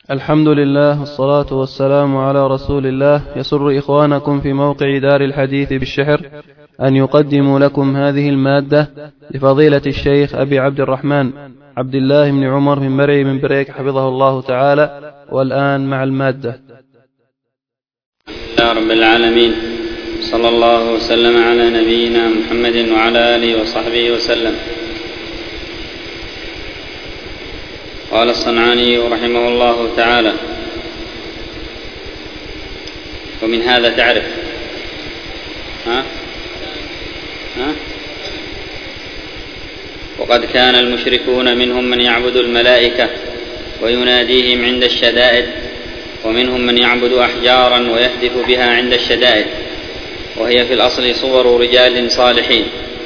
الحمد لله والصلاة والسلام على رسول الله. يسر إخوانكم في موقع دار الحديث بالشحر أن يقدموا لكم هذه المادة لفضيلة الشيخ أبي عبد الرحمن عبد الله بن عمر بن مرعي من بريك حفظه الله تعالى. والآن مع المادة. يا رب العالمين، صلى الله وسلم على نبينا محمد وعلى آله وصحبه وسلم. قال الصنعاني رحمه الله تعالى: ومن هذا تعرف وقد كان المشركون منهم من يعبد الملائكة ويناديهم عند الشدائد، ومنهم من يعبد أحجارا ويهتف بها عند الشدائد، وهي في الأصل صور رجال صالحين،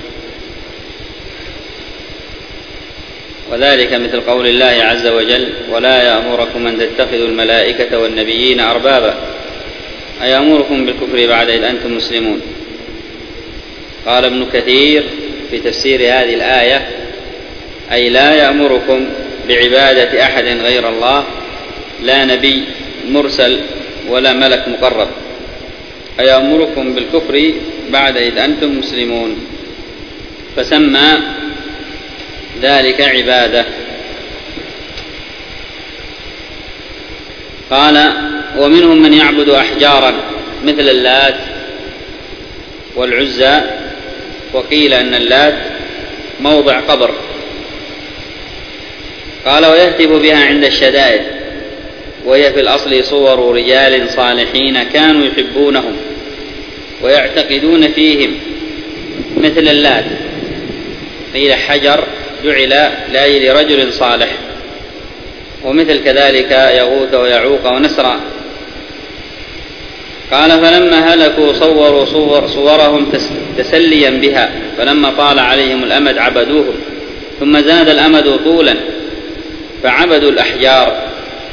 وذلك مثل قول الله عز وجل: ولا يأمركم أن تتخذوا الملائكة والنبيين أربابا، أيأمركم بالكفر بعد إذ أنتم مسلمون. قال ابن كثير في تفسير هذه الآية: أي لا يأمركم بعبادة أحد غير الله، لا نبي مرسل ولا ملك مقرب، أيأمركم بالكفر بعد إذ أنتم مسلمون، فسمى ذلك عبادة. قال: ومنهم من يعبد أحجارا مثل اللات والعزى، وقيل أن اللات موضع قبر. قال: ويهتف بها عند الشدائد، وهي في الأصل صور رجال صالحين كانوا يحبونهم ويعتقدون فيهم، مثل اللات، قيل حجر جعل لأجل رجل صالح، ومثل كذلك يغوث ويعوق ونسرا. قال: فلما هلكوا صوروا صورهم تسليا بها، فلما طال عليهم الأمد عبدوهم، ثم زاد الأمد طولا فعبدوا الأحجار.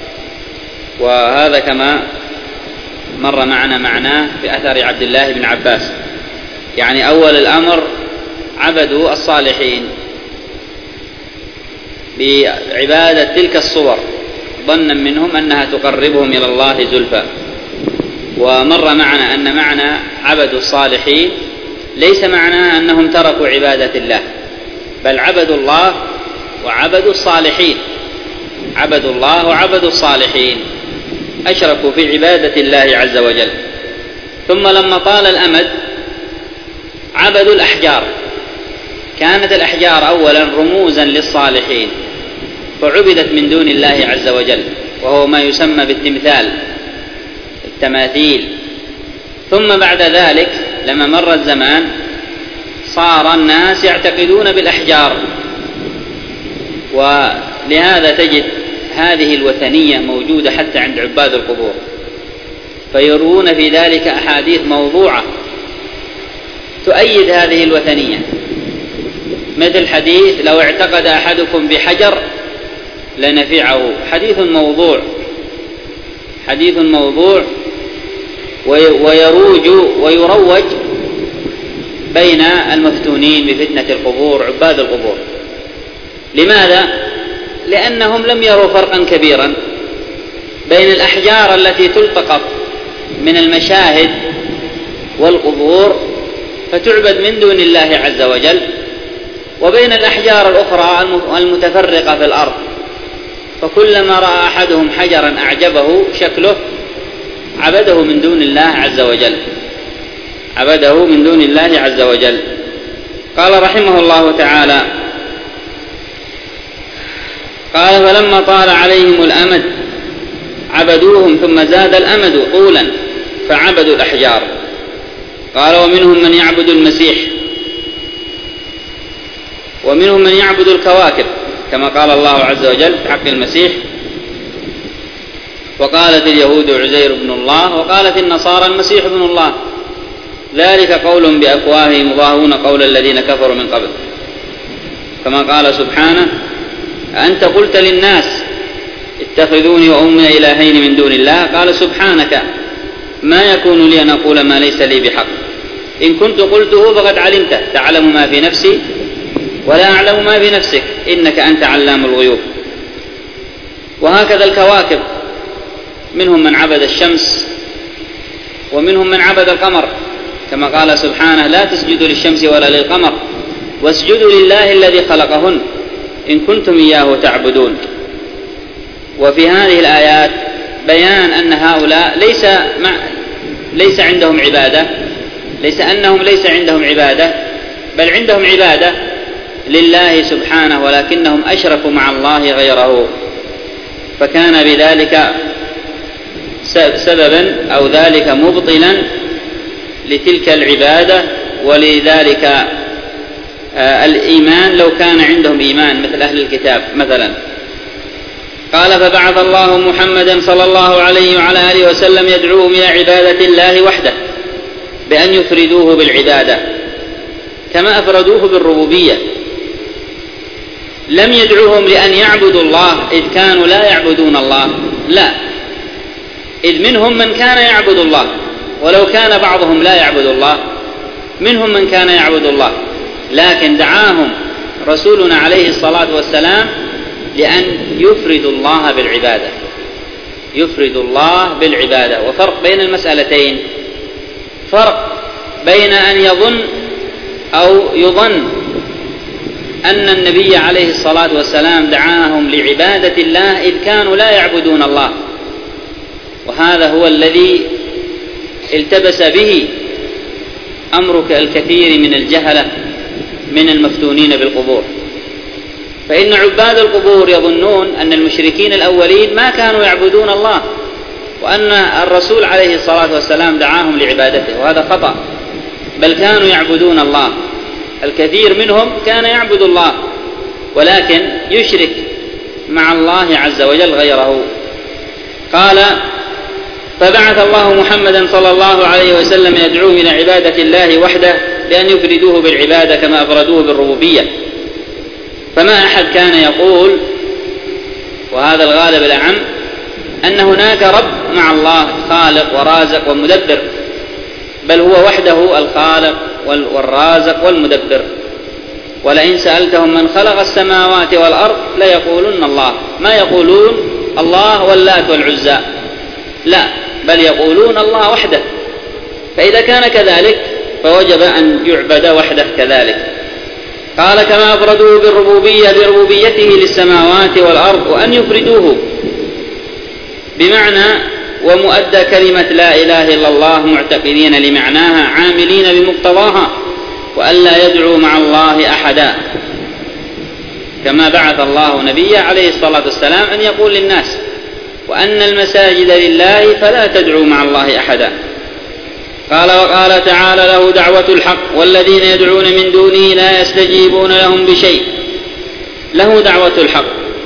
وهذا كما مر معنا معناه في أثر عبد الله بن عباس، يعني أول الأمر عبدوا الصالحين بعبادة تلك الصور ظنا منهم أنها تقربهم إلى الله زلفى. ومر معنا أن معنى عبدوا الصالحين ليس معناه أنهم تركوا عبادة الله، بل عبدوا الله وعبدوا الصالحين، عبدوا الله وعبدوا الصالحين، أشركوا في عبادة الله عز وجل. ثم لما طال الأمد عبدوا الأحجار. كانت الأحجار أولا رموزا للصالحين فعبدت من دون الله عز وجل، وهو ما يسمى بالتمثال، التماثيل. ثم بعد ذلك لما مر الزمان صار الناس يعتقدون بالأحجار، ولهذا تجد هذه الوثنية موجودة حتى عند عباد القبور، فيروون في ذلك أحاديث موضوعة تؤيد هذه الوثنية، مثل حديث: لو اعتقد أحدكم بحجر لنفعه. حديث موضوع ويروج بين المفتونين بفتنة القبور، عباد القبور. لماذا؟ لأنهم لم يروا فرقا كبيرا بين الأحجار التي تلتقط من المشاهد والقبور فتعبد من دون الله عز وجل، وبين الأحجار الأخرى المتفرقة في الأرض، فكلما رأى أحدهم حجرا أعجبه شكله عبده من دون الله عز وجل، قال رحمه الله تعالى: قال: فلما طال عليهم الأمد عبدوهم، ثم زاد الأمد طولا فعبدوا الأحجار. قال: ومنهم من يعبد المسيح، ومنهم من يعبد الكواكب، كما قال الله عز وجل في حق المسيح: وقالت اليهود عزير بن الله، وقالت النصارى المسيح ابن الله، ذلك قول بأفواههم يضاهون قول الذين كفروا من قبل. كما قال سبحانه: أنت قلت للناس اتخذوني وأمي إلهين من دون الله، قال: سبحانك ما يكون لي أن أقول ما ليس لي بحق، إن كنت قلته فقد علمته، تعلم ما في نفسي ولا أعلم ما في نفسك، إنك أنت علام الغيوب. وهكذا الكواكب منهم من عبد الشمس ومنهم من عبد القمر، كما قال سبحانه: لا تسجدوا للشمس ولا للقمر واسجدوا لله الذي خلقهن إن كنتم إياه تعبدون. وفي هذه الآيات بيان أن هؤلاء ليس عندهم عبادة، ليس أنهم ليس عندهم عبادة، بل عندهم عبادة لله سبحانه، ولكنهم أشركوا مع الله غيره، فكان بذلك سببا أو ذلك مبطلا لتلك العبادة ولذلك الإيمان لو كان عندهم إيمان مثل أهل الكتاب مثلا. قال: فبعث الله محمدا صلى الله عليه وعلى آله وسلم يدعوهم إلى عبادة الله وحده بأن يفردوه بالعبادة كما أفردوه بالربوبية. لم يدعوهم لأن يعبدوا الله إذ كانوا لا يعبدون الله، لا، إذ منهم من كان يعبد الله، ولو كان بعضهم لا يعبد الله منهم من كان يعبد الله، لكن دعاهم رسولنا عليه الصلاة والسلام لأن يفردوا الله بالعبادة، يفردوا الله بالعبادة. وفرق بين المسألتين، فرق بين أن يظن أن النبي عليه الصلاة والسلام دعاهم لعبادة الله إذ كانوا لا يعبدون الله، وهذا هو الذي التبس به أمر الكثير من الجهلة من المفتونين بالقبور. فإن عباد القبور يظنون أن المشركين الأولين ما كانوا يعبدون الله، وأن الرسول عليه الصلاة والسلام دعاهم لعبادته، وهذا خطأ، بل كانوا يعبدون الله. الكثير منهم كان يعبد الله ولكن يشرك مع الله عز وجل غيره. قال: فبعث الله محمدا صلى الله عليه وسلم يدعوهم إلى عبادة الله وحده بأن يفردوه بالعبادة كما أفردوه بالربوبية. فما أحد كان يقول، وهذا الغالب الأعم، أن هناك رب مع الله خالق ورازق ومدبر، بل هو وحده الخالق والرازق والمدبر. ولئن سألتهم من خلق السماوات والأرض ليقولن الله، ما يقولون الله واللات والعزى، لا، بل يقولون الله وحده. فإذا كان كذلك فوجب أن يعبد وحده كذلك. قال: كما أفردوه بالربوبية بربوبيته للسماوات والأرض، وأن يفردوه بمعنى ومؤدى كلمة لا إله إلا الله معتقدين لمعناها عاملين بمقتضاها، وألا يدعوا مع الله أحدا، كما بعث الله نبيه عليه الصلاة والسلام أن يقول للناس: وأن المساجد لله فلا تدعوا مع الله أحدا. قال: وقال تعالى: له دعوة الحق والذين يدعون من دونه لا يستجيبون لهم بشيء. له دعوة الحق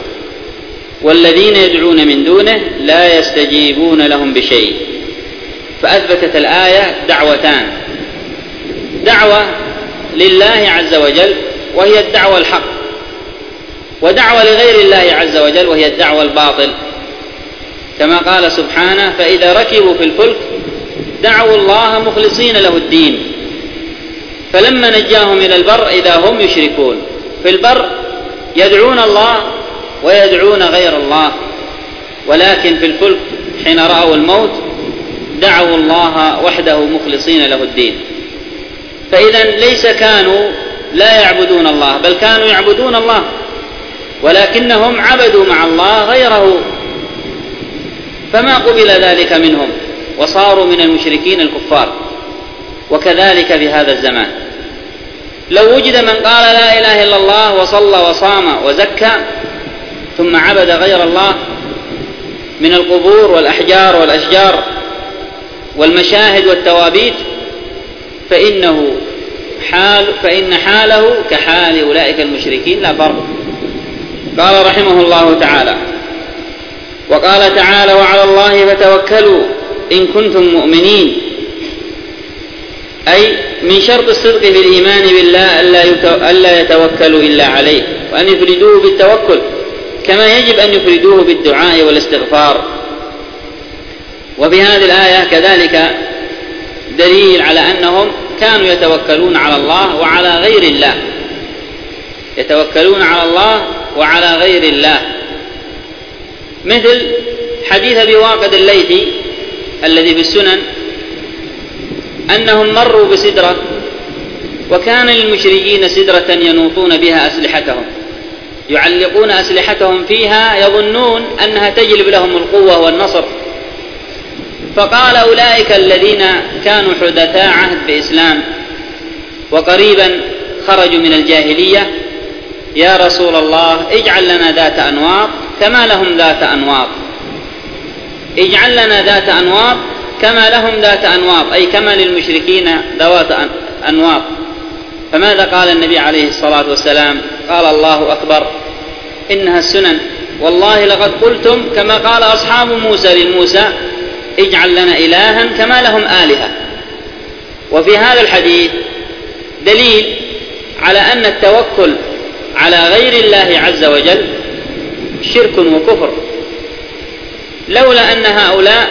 والذين يدعون من دونه لا يستجيبون لهم بشيء. فأثبتت الآية دعوتان: دعوة لله عز وجل وهي الدعوة الحق، ودعوة لغير الله عز وجل وهي الدعوة الباطل، كما قال سبحانه: فإذا ركبوا في الفلك دعوا الله مخلصين له الدين فلما نجاهم إلى البر إذا هم يشركون. في البر يدعون الله ويدعون غير الله، ولكن في الفلك حين رأوا الموت دعوا الله وحده مخلصين له الدين. فإذا ليس كانوا لا يعبدون الله، بل كانوا يعبدون الله، ولكنهم عبدوا مع الله غيره، فما قبل ذلك منهم وصاروا من المشركين الكفار. وكذلك في هذا الزمان لو وجد من قال لا إله إلا الله وصلى وصام وزكى ثم عبد غير الله من القبور والأحجار والأشجار والمشاهد والتوابيت فإن حاله كحال أولئك المشركين لا فرق. قال رحمه الله تعالى: وقال تعالى: وعلى الله فتوكلوا إن كنتم مؤمنين، أي من شرط الصدق في الإيمان بالله ألا يتوكلوا إلا عليه، وأن يفردوه بالتوكل كما يجب أن يفردوه بالدعاء والاستغفار. وفي هذه الآية كذلك دليل على أنهم كانوا يتوكلون على الله وعلى غير الله، يتوكلون على الله وعلى غير الله، مثل حديث أبي واقد الليثي الذي في السنن أنهم مروا بسدرة، وكان للمشركين سدرة ينوطون بها أسلحتهم، يعلقون أسلحتهم فيها يظنون أنها تجلب لهم القوة والنصر. فقال أولئك الذين كانوا حدثاء عهد بإسلام وقريبا خرجوا من الجاهلية: يا رسول الله اجعل لنا ذات أنواط كما لهم ذات أنواط، اجعل لنا ذات أنواط كما لهم ذات أنواط، أي كما للمشركين ذوات أنواط. فماذا قال النبي عليه الصلاة والسلام؟ قال: الله أكبر، إنها السنن، والله لقد قلتم كما قال أصحاب موسى لموسى: اجعل لنا إلها كما لهم آلهة. وفي هذا الحديث دليل على أن التوكل على غير الله عز وجل شرك وكفر، لولا أن هؤلاء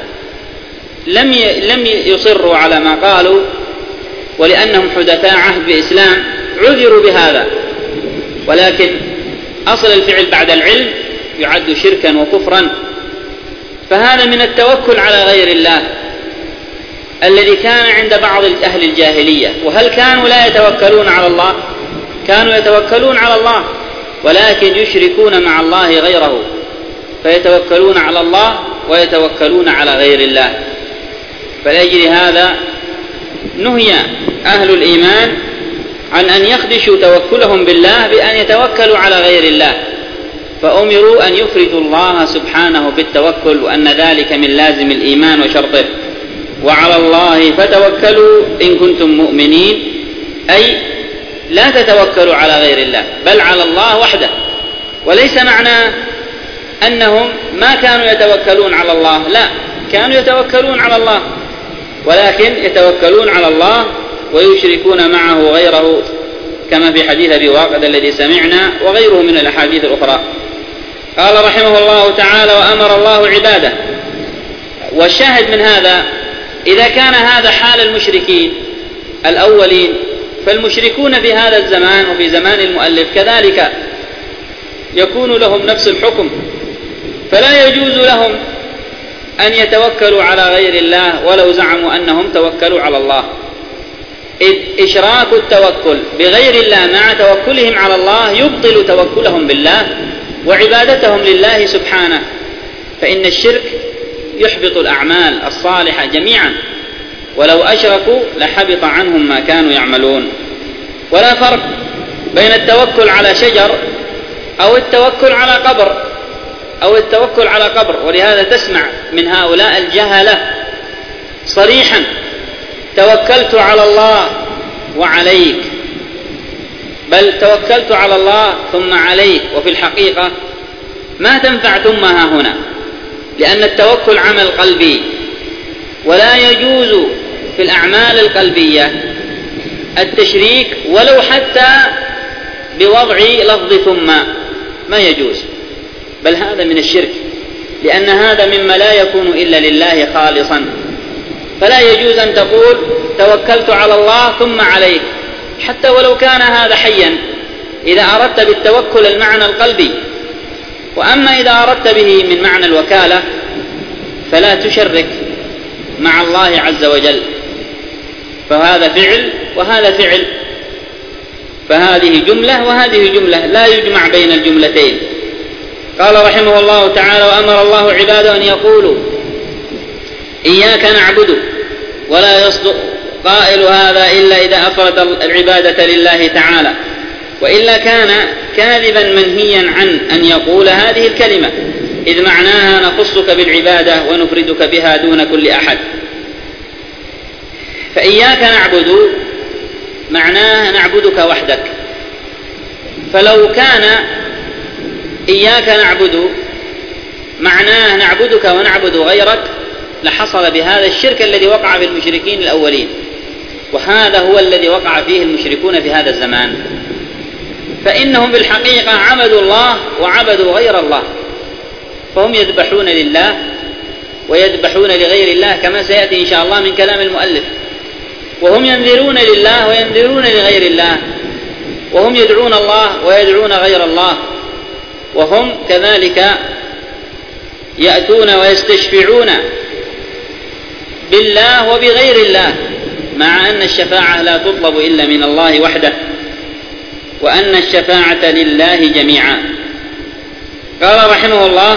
لم يصروا على ما قالوا، ولأنهم حدثاء عهد بإسلام عذروا بهذا، ولكن أصل الفعل بعد العلم يعد شركا وكفرا. فهذا من التوكل على غير الله الذي كان عند بعض أهل الجاهلية. وهل كانوا لا يتوكلون على الله؟ كانوا يتوكلون على الله، ولكن يشركون مع الله غيره، فيتوكلون على الله ويتوكلون على غير الله. فلأجل هذا نهي أهل الإيمان عن أن يخدشوا توكلهم بالله بأن يتوكلوا على غير الله، فأمروا أن يفردوا الله سبحانه بالتوكل، وأن ذلك من لازم الإيمان وشرطه. وعلى الله فتوكلوا إن كنتم مؤمنين، أي لا تتوكلوا على غير الله بل على الله وحده. وليس معنى أنهم ما كانوا يتوكلون على الله، لا، كانوا يتوكلون على الله، ولكن يتوكلون على الله ويشركون معه غيره، كما في حديث أبي واقد الذي سمعنا وغيره من الأحاديث الأخرى. قال رحمه الله تعالى: وأمر الله عباده. والشاهد من هذا إذا كان هذا حال المشركين الأولين، فالمشركون في هذا الزمان وفي زمان المؤلف كذلك يكون لهم نفس الحكم، فلا يجوز لهم أن يتوكلوا على غير الله ولو زعموا أنهم توكلوا على الله، إذ إشراك التوكل بغير الله مع توكلهم على الله يبطل توكلهم بالله وعبادتهم لله سبحانه، فإن الشرك يحبط الأعمال الصالحة جميعا، ولو أشركوا لحبط عنهم ما كانوا يعملون. ولا فرق بين التوكل على شجر أو التوكل على قبر ولهذا تسمع من هؤلاء الجهلة صريحا: توكلت على الله وعليك، بل توكلت على الله ثم عليك، وفي الحقيقة ما تنفع ثم ها هنا، لأن التوكل عمل قلبي، ولا يجوز في الأعمال القلبية التشريك ولو حتى بوضع لفظ ثم، ما يجوز، بل هذا من الشرك، لأن هذا مما لا يكون إلا لله خالصا. فلا يجوز أن تقول توكلت على الله ثم عليك، حتى ولو كان هذا حيا، إذا أردت بالتوكل المعنى القلبي. وأما إذا أردت به من معنى الوكالة فلا تشرك مع الله عز وجل، فهذا فعل وهذا فعل، فهذه جملة وهذه جملة، لا يجمع بين الجملتين. قال رحمه الله تعالى: وأمر الله عباده أن يقولوا إياك نعبد، ولا يصدق قائل هذا إلا إذا أفرد العبادة لله تعالى، وإلا كان كاذبا منهيا عن أن يقول هذه الكلمة، إذ معناها نخصك بالعبادة ونفردك بها دون كل أحد. فإياك نعبد معناه نعبدك وحدك، فلو كان إياك نعبد معناه نعبدك ونعبد غيرك لحصل بهذا الشرك الذي وقع في المشركين الأولين، وهذا هو الذي وقع فيه المشركون في هذا الزمان، فإنهم بالحقيقة عبدوا الله وعبدوا غير الله، فهم يذبحون لله ويذبحون لغير الله كما سيأتي إن شاء الله من كلام المؤلف، وهم ينذرون لله وينذرون لغير الله، وهم يدعون الله ويدعون غير الله، وهم كذلك يأتون ويستشفعون بالله وبغير الله، مع أن الشفاعة لا تطلب إلا من الله وحده، وأن الشفاعة لله جميعا. قال رحمه الله: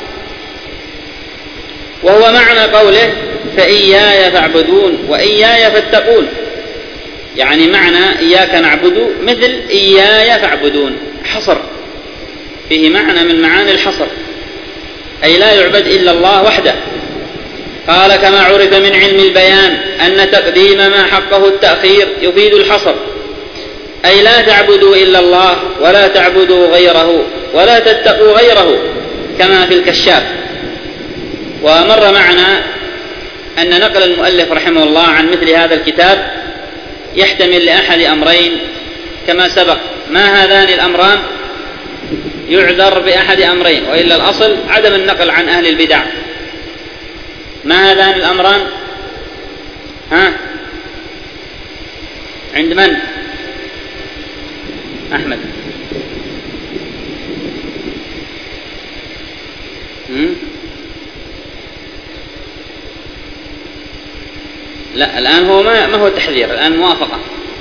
وهو معنى قوله فإياي فاعبدون وإياي فاتقون، يعني معنى إياك نعبد مثل إياي فاعبدون، حصر، فيه معنى من معاني الحصر، أي لا يعبد إلا الله وحده. قال: كما عرف من علم البيان أن تقديم ما حقه التأخير يفيد الحصر، أي لا تعبدوا إلا الله ولا تعبدوا غيره ولا تتقوا غيره، كما في الكشاف. ومر معنا أن نقل المؤلف رحمه الله عن مثل هذا الكتاب يحتمل لأحد أمرين كما سبق. ما هذان الأمران؟ يعذر بأحد أمرين، وإلا الأصل عدم النقل عن أهل البدع. ما هذان الأمران؟ عند من؟ أحمد. لا، الآن هو ما هو تحذير، الآن موافقة.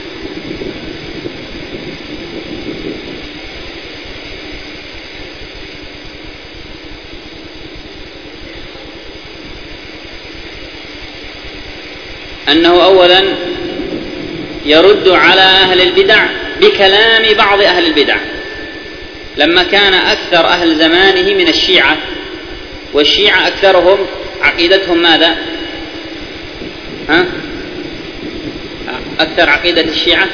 أنه أولا يرد على أهل البدع بكلام بعض أهل البدع، لما كان أكثر أهل زمانه من الشيعة، والشيعة أكثرهم عقيدتهم ماذا؟ أكثر عقيدة الشيعة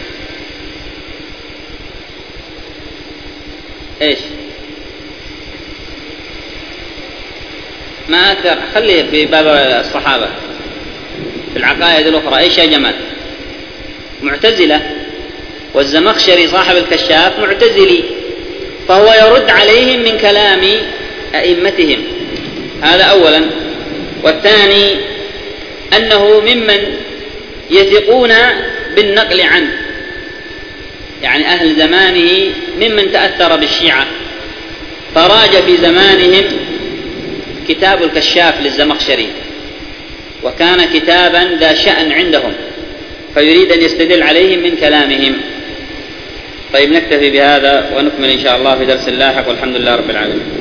إيش؟ ما أكثر، خليه في باب الصحابة. في العقائد الأخرى إيش يا جمال؟ معتزلة، والزمخشري صاحب الكشاف معتزلي، فهو يرد عليهم من كلام أئمتهم، هذا أولا. والثاني أنه ممن يثقون بالنقل عنه، يعني أهل زمانه ممن تأثر بالشيعة، فراج في زمانهم كتاب الكشاف للزمخشري، وكان كتابا ذا شأن عندهم، فيريد أن يستدل عليهم من كلامهم. طيب، نكتفي بهذا ونكمل إن شاء الله في درس لاحق، والحمد لله رب العالمين.